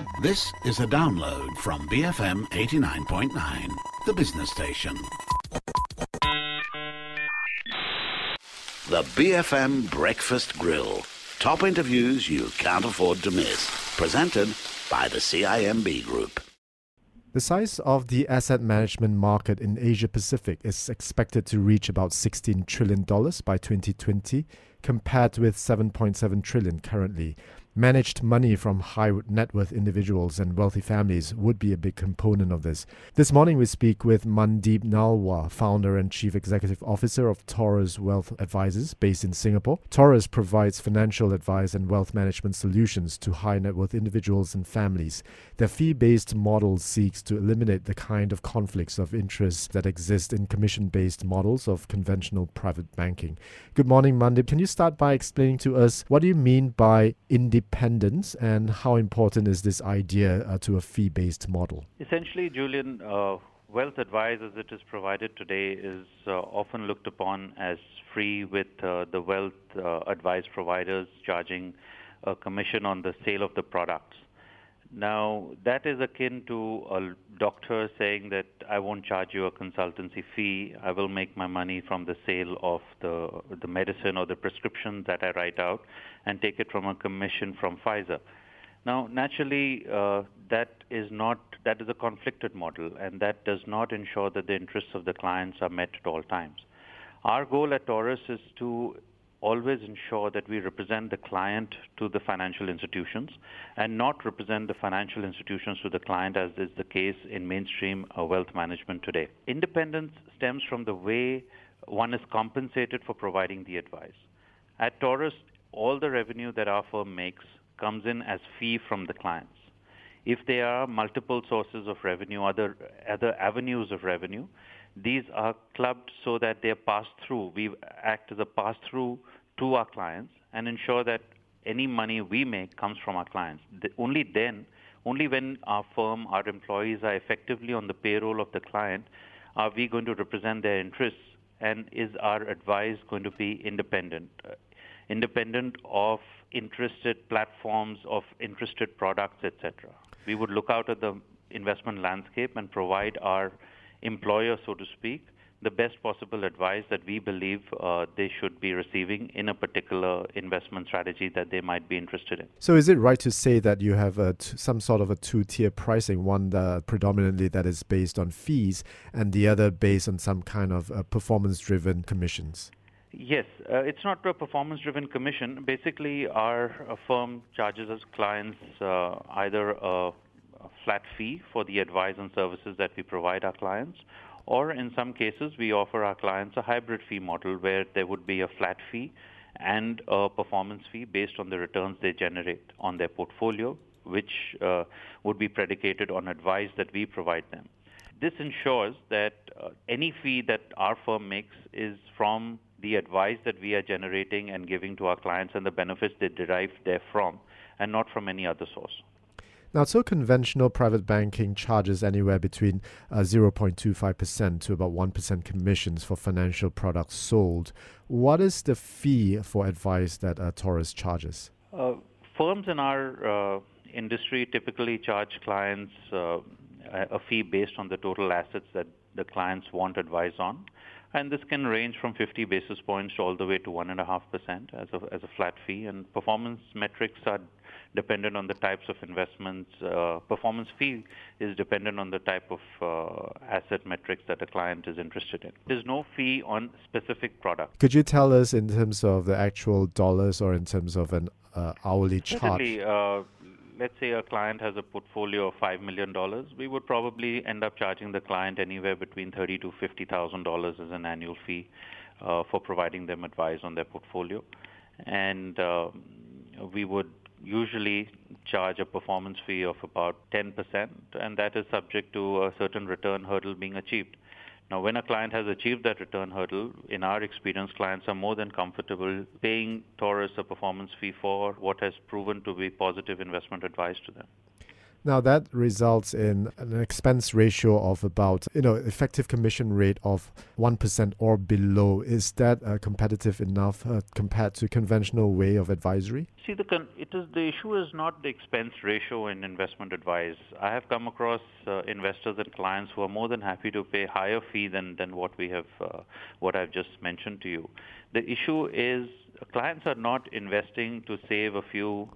This is a download from BFM 89.9, the business station. The BFM Breakfast Grill. Top interviews you can't afford to miss. Presented by the CIMB Group. The size of the asset management market in Asia Pacific is expected to reach about $16 trillion by 2020, compared with $7.7 trillion currently. Managed money from high net worth individuals and wealthy families would be a big component of this. This morning we speak with Mandeep Nalwar, founder and chief executive officer of Taurus Wealth Advisors based in Singapore. Taurus provides financial advice and wealth management solutions to high net worth individuals and families. Their fee-based model seeks to eliminate the kind of conflicts of interest that exist in commission-based models of conventional private banking. Good morning, Mandeep. Can you start by explaining to us what do you mean by independence and how important is this idea to a fee-based model? Essentially, Julian, wealth advice as it is provided today is often looked upon as free, with the wealth advice providers charging a commission on the sale of the products. Now, that is akin to a doctor saying that I won't charge you a consultancy fee. I will make my money from the sale of the medicine or the prescription that I write out and take it from a commission from Pfizer. Now, naturally, that is a conflicted model, and that does not ensure that the interests of the clients are met at all times. Our goal at Taurus is to always ensure that we represent the client to the financial institutions and not represent the financial institutions to the client, as is the case in mainstream wealth management today. Independence stems from the way one is compensated for providing the advice. At Taurus, all the revenue that our firm makes comes in as fee from the clients. If there are multiple sources of revenue, other avenues of revenue, these are clubbed so that they are passed through. We act as a pass-through to our clients and ensure that any money we make comes from our clients. Only when our firm, our employees are effectively on the payroll of the client, are we going to represent their interests, and is our advice going to be independent of interested platforms, of interested products, etc. We would look out at the investment landscape and provide our employer, so to speak, the best possible advice that we believe they should be receiving in a particular investment strategy that they might be interested in. So is it right to say that you have some sort of a two-tier pricing, one predominantly that is based on fees and the other based on some kind of performance-driven commissions? Yes, it's not a performance-driven commission. Basically, our firm charges its clients either a flat fee for the advice and services that we provide our clients, or in some cases we offer our clients a hybrid fee model where there would be a flat fee and a performance fee based on the returns they generate on their portfolio, which would be predicated on advice that we provide them. This ensures that any fee that our firm makes is from the advice that we are generating and giving to our clients and the benefits they derive therefrom, and not from any other source. Now, so conventional private banking charges anywhere between 0.25% to about 1% commissions for financial products sold. What is the fee for advice that Taurus charges? Firms in our industry typically charge clients a fee based on the total assets that the clients want advice on. And this can range from 50 basis points all the way to 1.5% as a flat fee. And performance metrics are dependent on the types of investments. Performance fee is dependent on the type of asset metrics that a client is interested in. There's no fee on specific product. Could you tell us in terms of the actual dollars or in terms of an hourly charge? Certainly, let's say a client has a portfolio of $5 million, we would probably end up charging the client anywhere between $30,000 to $50,000 as an annual fee for providing them advice on their portfolio. And we would usually charge a performance fee of about 10%, and that is subject to a certain return hurdle being achieved. Now, when a client has achieved that return hurdle, in our experience, clients are more than comfortable paying Taurus a performance fee for what has proven to be positive investment advice to them. Now that results in an expense ratio of about, effective commission rate of 1% or below. Is that competitive enough compared to conventional way of advisory? See, the issue is not the expense ratio in investment advice. I have come across investors and clients who are more than happy to pay higher fee than what I've just mentioned to you. The issue is clients are not investing to save a few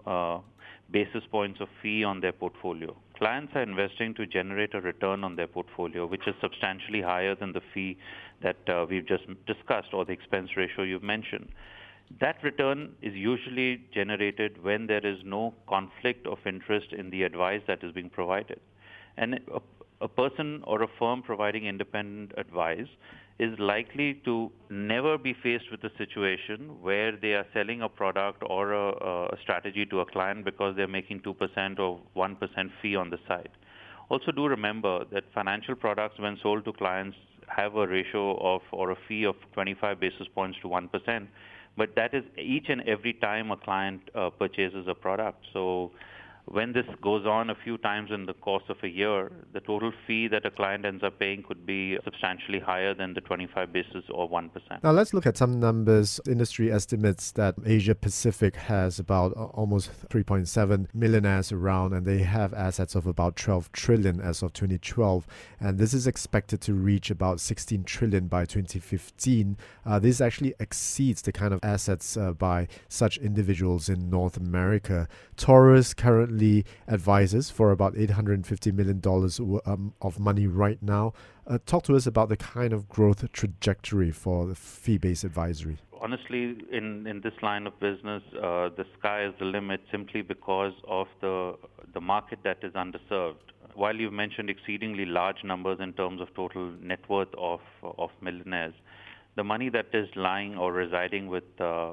basis points of fee on their portfolio. Clients are investing to generate a return on their portfolio, which is substantially higher than the fee that we've just discussed or the expense ratio you've mentioned. That return is usually generated when there is no conflict of interest in the advice that is being provided. And a person or a firm providing independent advice is likely to never be faced with a situation where they are selling a product or a strategy to a client because they're making 2% or 1% fee on the side. Also do remember that financial products, when sold to clients, have a ratio of or a fee of 25 basis points to 1%, but that is each and every time a client purchases a product. So when this goes on a few times in the course of a year, the total fee that a client ends up paying could be substantially higher than the 25 basis or 1%. Now let's look at some numbers. Industry estimates that Asia Pacific has about almost 3.7 millionaires around, and they have assets of about 12 trillion as of 2012. And this is expected to reach about 16 trillion by 2015. This actually exceeds the kind of assets by such individuals in North America. Taurus currently advises for about $850 million of money right now. Talk to us about the kind of growth trajectory for the fee-based advisory. Honestly, in this line of business, the sky is the limit simply because of the market that is underserved. While you've mentioned exceedingly large numbers in terms of total net worth of millionaires, the money that is lying or residing with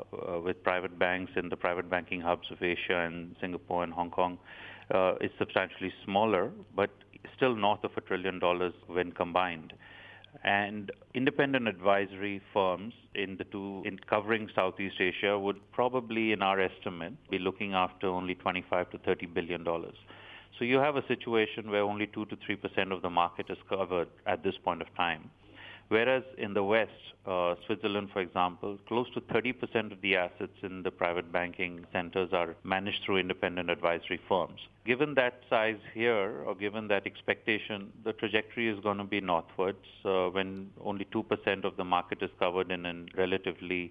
private banks in the private banking hubs of Asia and Singapore and Hong Kong is substantially smaller, but still north of $1 trillion when combined. And independent advisory firms in covering Southeast Asia would probably, in our estimate, be looking after only $25 to $30 billion. So you have a situation where only 2 to 3% of the market is covered at this point of time. Whereas in the West, Switzerland, for example, close to 30% of the assets in the private banking centers are managed through independent advisory firms. Given that size here, or given that expectation, the trajectory is going to be northwards when only 2% of the market is covered in a relatively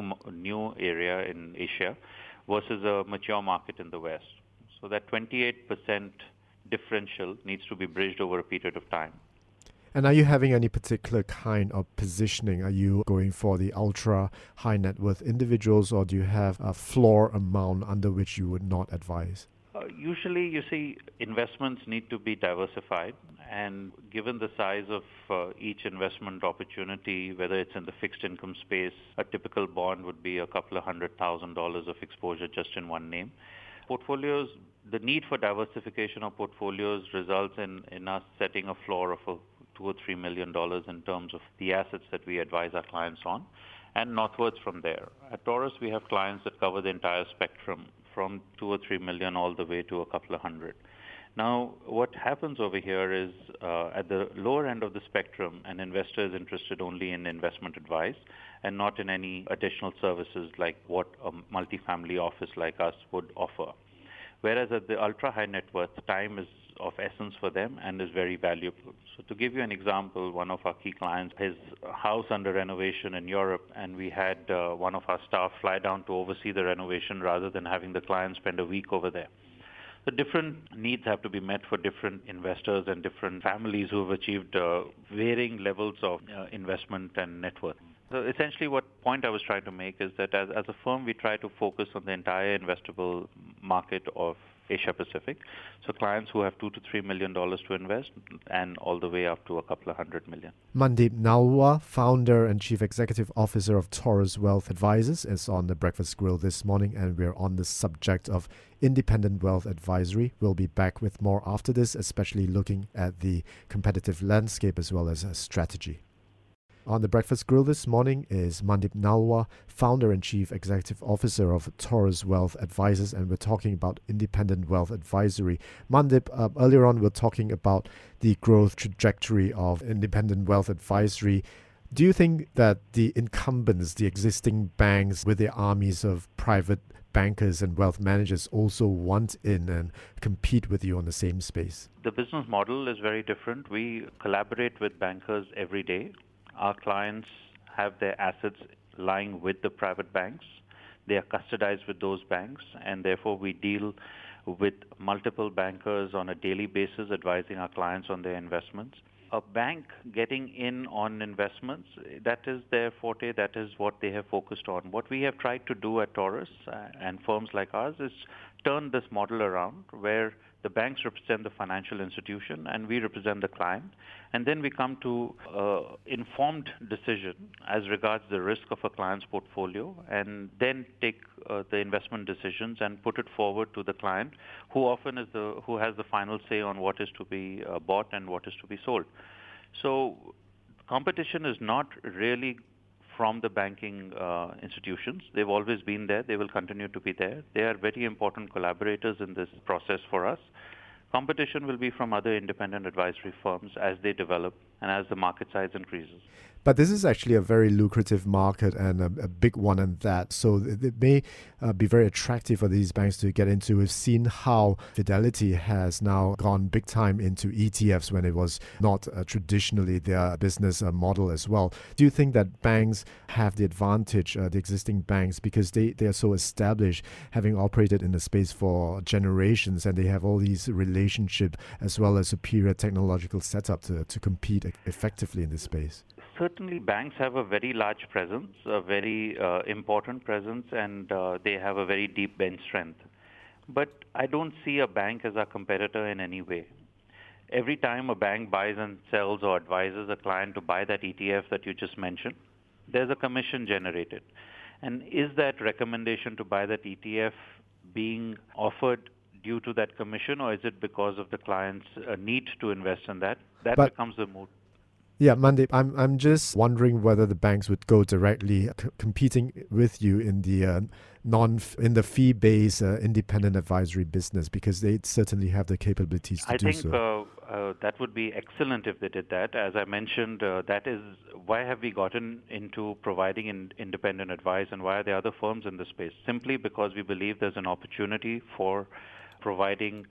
new area in Asia versus a mature market in the West. So that 28% differential needs to be bridged over a period of time. And are you having any particular kind of positioning? Are you going for the ultra high net worth individuals, or do you have a floor amount under which you would not advise? Usually, you see, investments need to be diversified, and given the size of each investment opportunity, whether it's in the fixed income space, a typical bond would be a couple of $100,000 of exposure just in one name. Portfolios, the need for diversification of portfolios results in us setting a floor of $2 or $3 million in terms of the assets that we advise our clients on, and northwards from there. At Taurus, we have clients that cover the entire spectrum from 2 or 3 million all the way to a couple of hundred. Now, what happens over here is at the lower end of the spectrum, an investor is interested only in investment advice and not in any additional services like what a multifamily office like us would offer. Whereas at the ultra high net worth, time is of essence for them and is very valuable. So to give you an example, one of our key clients, his house under renovation in Europe, and we had one of our staff fly down to oversee the renovation rather than having the client spend a week over there. The different needs have to be met for different investors and different families who have achieved varying levels of investment and net worth. So essentially what point I was trying to make is that as a firm, we try to focus on the entire investable market of Asia Pacific. So clients who have $2 to $3 million to invest and all the way up to a couple of $100 million. Mandeep Nalwa, founder and chief executive officer of Taurus Wealth Advisors, is on the Breakfast Grill this morning, and we're on the subject of independent wealth advisory. We'll be back with more after this, especially looking at the competitive landscape as well as strategy. On the Breakfast Grill this morning is Mandip Nalwa, Founder and Chief Executive Officer of Taurus Wealth Advisors, and we're talking about independent wealth advisory. Mandip, earlier on we're talking about the growth trajectory of independent wealth advisory. Do you think that the incumbents, the existing banks with their armies of private bankers and wealth managers also want in and compete with you on the same space? The business model is very different. We collaborate with bankers every day. Our clients have their assets lying with the private banks. They are custodized with those banks, and therefore we deal with multiple bankers on a daily basis, advising our clients on their investments. A bank getting in on investments, that is their forte, that is what they have focused on. What we have tried to do at Taurus and firms like ours is turn this model around where the banks represent the financial institution and we represent the client. And then we come to informed decision as regards the risk of a client's portfolio, and then take the investment decisions and put it forward to the client, who often is who has the final say on what is to be bought and what is to be sold. So competition is not really from the banking institutions. They've always been there. They will continue to be there. They are very important collaborators in this process for us. Competition will be from other independent advisory firms as they develop and as the market size increases. But this is actually a very lucrative market and a big one in that. So it may be very attractive for these banks to get into. We've seen how Fidelity has now gone big time into ETFs when it was not traditionally their business model as well. Do you think that banks have the advantage, the existing banks, because they are so established, having operated in the space for generations, and they have all these relationships as well as superior technological setup to compete effectively in this space? Certainly, banks have a very large presence, a very important presence, and they have a very deep bench strength. But I don't see a bank as a competitor in any way. Every time a bank buys and sells or advises a client to buy that ETF that you just mentioned, there's a commission generated. And is that recommendation to buy that ETF being offered due to that commission, or is it because of the client's need to invest in that? That becomes the moot. Yeah, Mandip, I'm just wondering whether the banks would go directly competing with you in the fee-based independent advisory business, because they certainly have the capabilities to do so. I think that would be excellent if they did that. As I mentioned, that is why have we gotten into providing independent advice, and why are there other firms in this space? Simply because we believe there's an opportunity for providing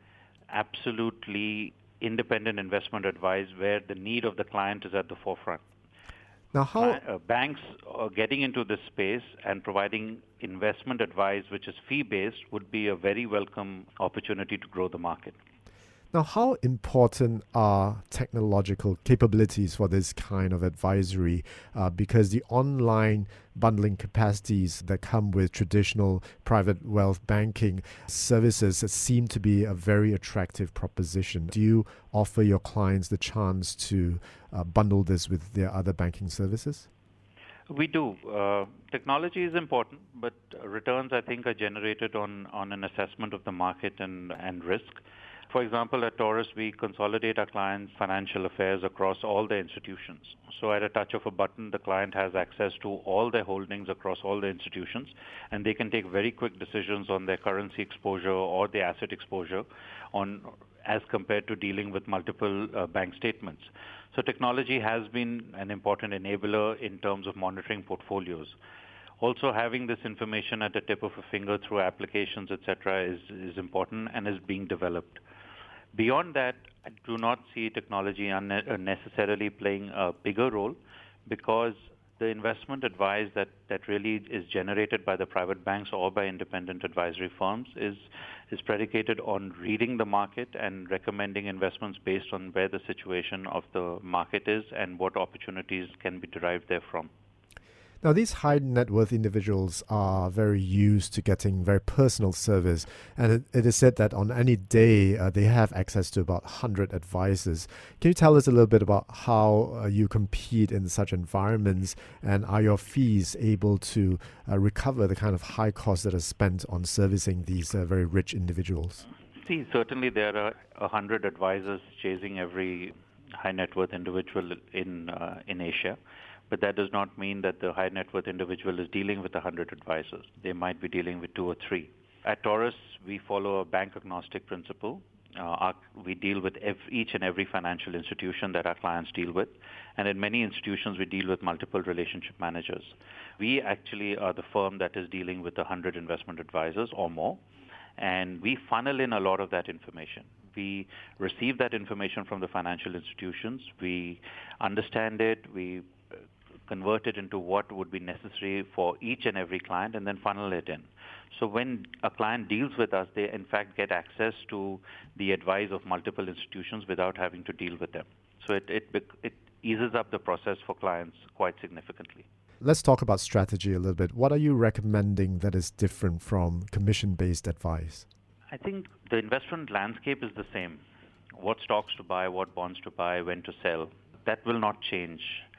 absolutely independent investment advice where the need of the client is at the forefront. Now, how banks are getting into this space and providing investment advice, which is fee-based, would be a very welcome opportunity to grow the market. Now, how important are technological capabilities for this kind of advisory? Because the online bundling capacities that come with traditional private wealth banking services seem to be a very attractive proposition. Do you offer your clients the chance to bundle this with their other banking services? We do. Technology is important, but returns, I think, are generated on an assessment of the market and risk. For example, at Taurus, we consolidate our clients' financial affairs across all the institutions. So at a touch of a button, the client has access to all their holdings across all the institutions, and they can take very quick decisions on their currency exposure or their asset exposure as compared to dealing with multiple bank statements. So technology has been an important enabler in terms of monitoring portfolios. Also, having this information at the tip of a finger through applications, etc., is important and is being developed. Beyond that, I do not see technology necessarily playing a bigger role, because the investment advice that really is generated by the private banks or by independent advisory firms is predicated on reading the market and recommending investments based on where the situation of the market is and what opportunities can be derived therefrom. Now, these high net worth individuals are very used to getting very personal service, and it is said that on any day they have access to about 100 advisors. Can you tell us a little bit about how you compete in such environments, and are your fees able to recover the kind of high costs that are spent on servicing these very rich individuals? See, certainly there are 100 advisors chasing every high net worth individual in Asia. But that does not mean that the high net worth individual is dealing with 100 advisors. They might be dealing with 2 or 3. At Taurus, we follow a bank agnostic principle. We deal with each and every financial institution that our clients deal with. And in many institutions, we deal with multiple relationship managers. We actually are the firm that is dealing with 100 investment advisors or more. And we funnel in a lot of that information. We receive that information from the financial institutions. We understand it. We convert it into what would be necessary for each and every client and then funnel it in. So when a client deals with us, they in fact get access to the advice of multiple institutions without having to deal with them. So it eases up the process for clients quite significantly. Let's talk about strategy a little bit. What are you recommending that is different from commission-based advice? I think the investment landscape is the same. What stocks to buy, what bonds to buy, when to sell, that will not change.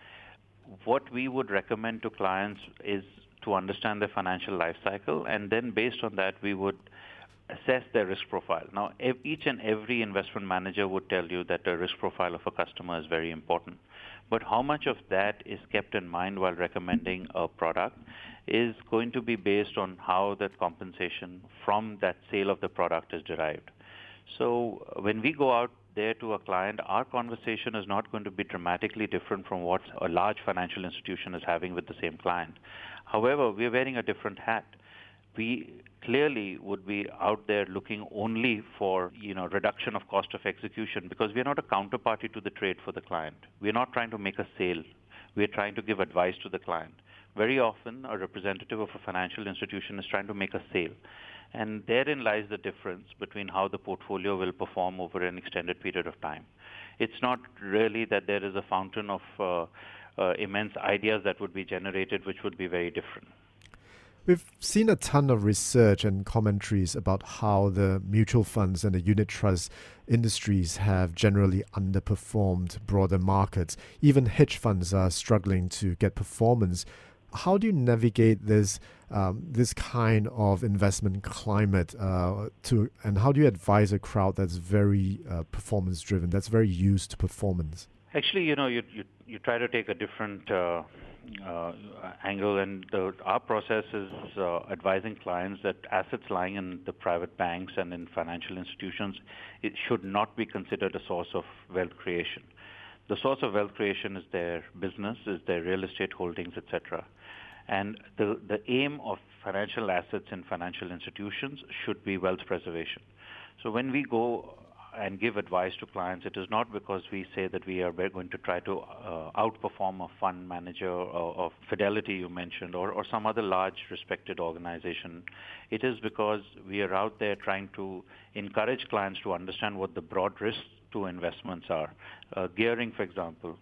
What we would recommend to clients is to understand their financial life cycle, and then based on that, we would assess their risk profile. Now, each and every investment manager would tell you that the risk profile of a customer is very important. But how much of that is kept in mind while recommending a product is going to be based on how that compensation from that sale of the product is derived. So when we go out there to a client, our conversation is not going to be dramatically different from what a large financial institution is having with the same client. However, we're wearing a different hat. We clearly would be out there looking only for, reduction of cost of execution because we're not a counterparty to the trade for the client. We're not trying to make a sale. We're trying to give advice to the client. Very often, a representative of a financial institution is trying to make a sale. And therein lies the difference between how the portfolio will perform over an extended period of time. It's not really that there is a fountain of immense ideas that would be generated, which would be very different. We've seen a ton of research and commentaries about how the mutual funds and the unit trust industries have generally underperformed broader markets. Even hedge funds are struggling to get performance. How do you navigate this kind of investment climate and how do you advise a crowd that's very performance driven, that's very used to performance? Actually, you try to take a different angle, and our process is advising clients that assets lying in the private banks and in financial institutions, it should not be considered a source of wealth creation. The source of wealth creation is their business, is their real estate holdings, etc. And the aim of financial assets in financial institutions should be wealth preservation. So when we go and give advice to clients, it is not because we say that we're going to try to outperform a fund manager or Fidelity you mentioned or some other large respected organization. It is because we are out there trying to encourage clients to understand what the broad risks to investments are. Gearing, for example.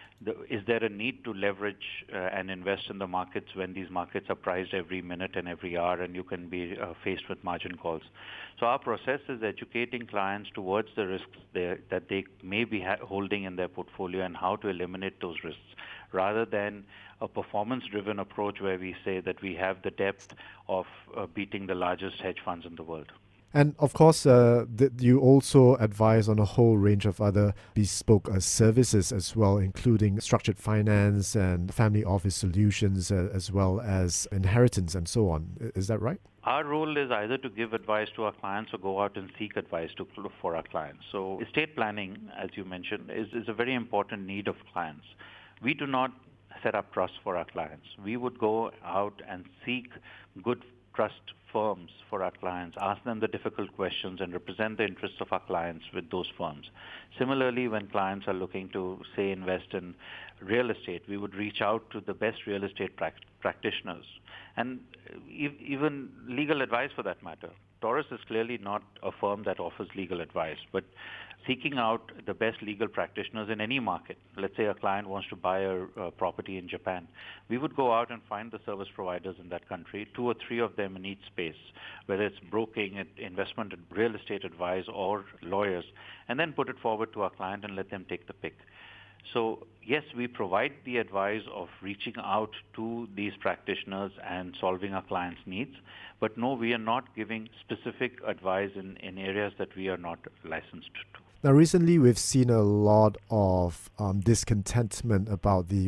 Is there a need to leverage and invest in the markets when these markets are priced every minute and every hour and you can be faced with margin calls? So our process is educating clients towards the risks that they may be holding in their portfolio and how to eliminate those risks, rather than a performance-driven approach where we say that we have the depth of beating the largest hedge funds in the world. And of course, you also advise on a whole range of other bespoke services as well, including structured finance and family office solutions, as well as inheritance and so on. Is that right? Our role is either to give advice to our clients or go out and seek advice for our clients. So estate planning, as you mentioned, is a very important need of clients. We do not set up trusts for our clients. We would go out and seek good trust firms for our clients, ask them the difficult questions and represent the interests of our clients with those firms. Similarly, when clients are looking to, say, invest in real estate, we would reach out to the best real estate practitioners and even legal advice for that matter. Taurus is clearly not a firm that offers legal advice, but seeking out the best legal practitioners in any market. Let's say a client wants to buy a property in Japan. We would go out and find the service providers in that country, 2 or 3 of them in each space, whether it's broking, investment, real estate advice, or lawyers, and then put it forward to our client and let them take the pick. So yes, we provide the advice of reaching out to these practitioners and solving our clients' needs, but no, we are not giving specific advice in areas that we are not licensed to. Now, recently we've seen a lot of discontentment about the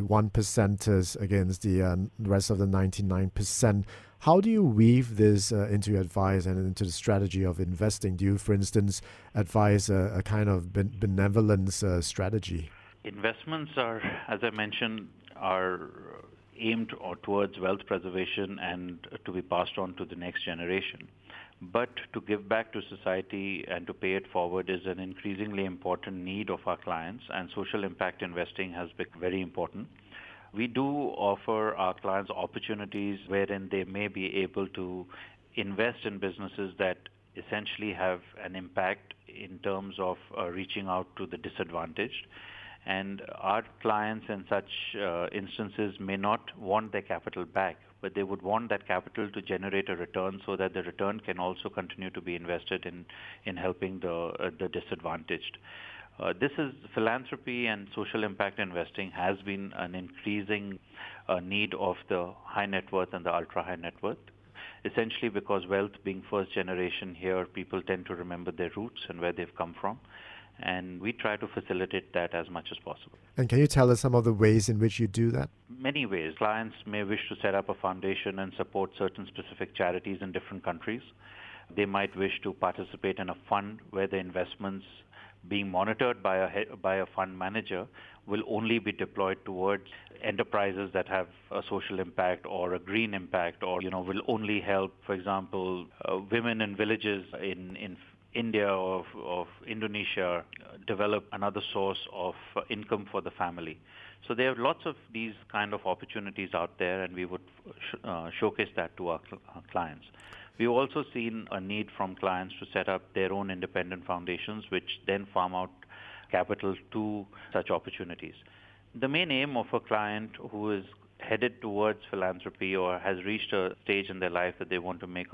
1%ers against the rest of the 99%. How do you weave this into your advice and into the strategy of investing? Do you, for instance, advise a kind of benevolence strategy? Investments are, as I mentioned, are aimed towards wealth preservation and to be passed on to the next generation. But to give back to society and to pay it forward is an increasingly important need of our clients, and social impact investing has become very important. We do offer our clients opportunities wherein they may be able to invest in businesses that essentially have an impact in terms of reaching out to the disadvantaged. And our clients in such instances may not want their capital back, but they would want that capital to generate a return so that the return can also continue to be invested in helping the disadvantaged. This is philanthropy and social impact investing has been an increasing need of the high net worth and the ultra high net worth. Essentially because wealth being first generation here, people tend to remember their roots and where they've come from. And we try to facilitate that as much as possible. And can you tell us some of the ways in which you do that? Many ways. Clients may wish to set up a foundation and support certain specific charities in different countries. They might wish to participate in a fund where the investments being monitored by a fund manager will only be deployed towards enterprises that have a social impact or a green impact, or will only help, for example, women in villages in India or of Indonesia develop another source of income for the family. So there are lots of these kind of opportunities out there, and we would showcase that to our clients. We've also seen a need from clients to set up their own independent foundations, which then farm out capital to such opportunities. The main aim of a client who is headed towards philanthropy or has reached a stage in their life that they want to make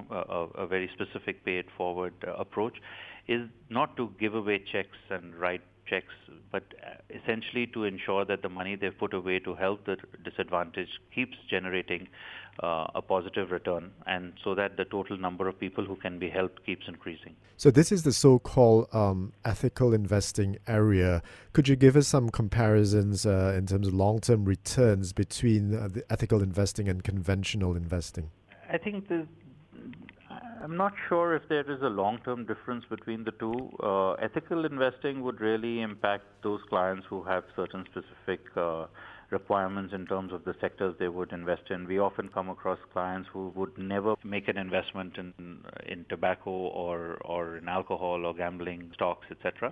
a very specific pay it forward approach is not to give away checks and write checks, but essentially to ensure that the money they've put away to help the disadvantaged keeps generating a positive return, and so that the total number of people who can be helped keeps increasing. So this is the so-called ethical investing area. Could you give us some comparisons in terms of long-term returns between the ethical investing and conventional investing? I think I'm not sure if there is a long-term difference between the two. Ethical investing would really impact those clients who have certain specific requirements in terms of the sectors they would invest in. We often come across clients who would never make an investment in tobacco or in alcohol or gambling, stocks, etc.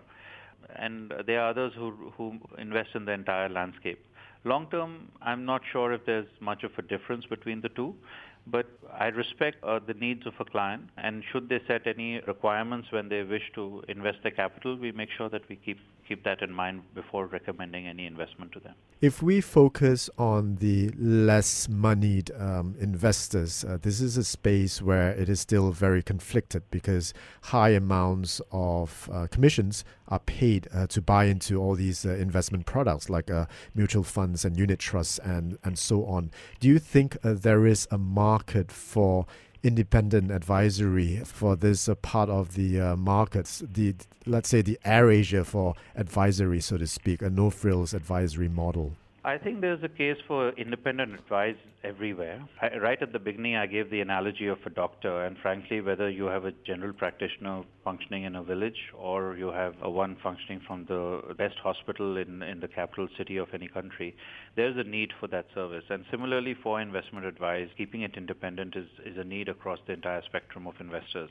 And there are others who invest in the entire landscape. Long term, I'm not sure if there's much of a difference between the two, but I respect the needs of a client, and should they set any requirements when they wish to invest their capital, we make sure that we keep that in mind before recommending any investment to them. If we focus on the less moneyed investors, this is a space where it is still very conflicted because high amounts of commissions are paid to buy into all these investment products like mutual funds and unit trusts and so on. Do you think there is a market for independent advisory for this part of the markets, let's say the AirAsia for advisory, so to speak, a no-frills advisory model? I think there's a case for independent advice everywhere. Right at the beginning, I gave the analogy of a doctor, and frankly, whether you have a general practitioner functioning in a village or you have one functioning from the best hospital in the capital city of any country, there's a need for that service. And similarly, for investment advice, keeping it independent is a need across the entire spectrum of investors.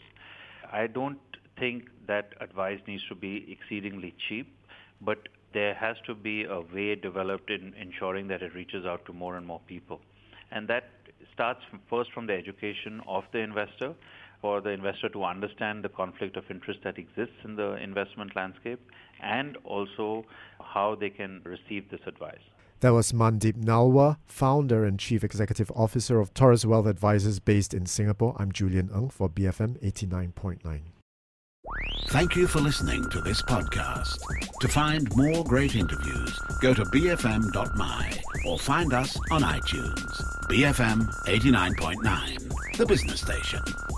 I don't think that advice needs to be exceedingly cheap, but there has to be a way developed in ensuring that it reaches out to more and more people. And that starts first from the education of the investor, for the investor to understand the conflict of interest that exists in the investment landscape, and also how they can receive this advice. That was Mandeep Nalwa, founder and chief executive officer of Taurus Wealth Advisors based in Singapore. I'm Julian Ng for BFM 89.9. Thank you for listening to this podcast. To find more great interviews, go to bfm.my or find us on iTunes. BFM 89.9, the business station.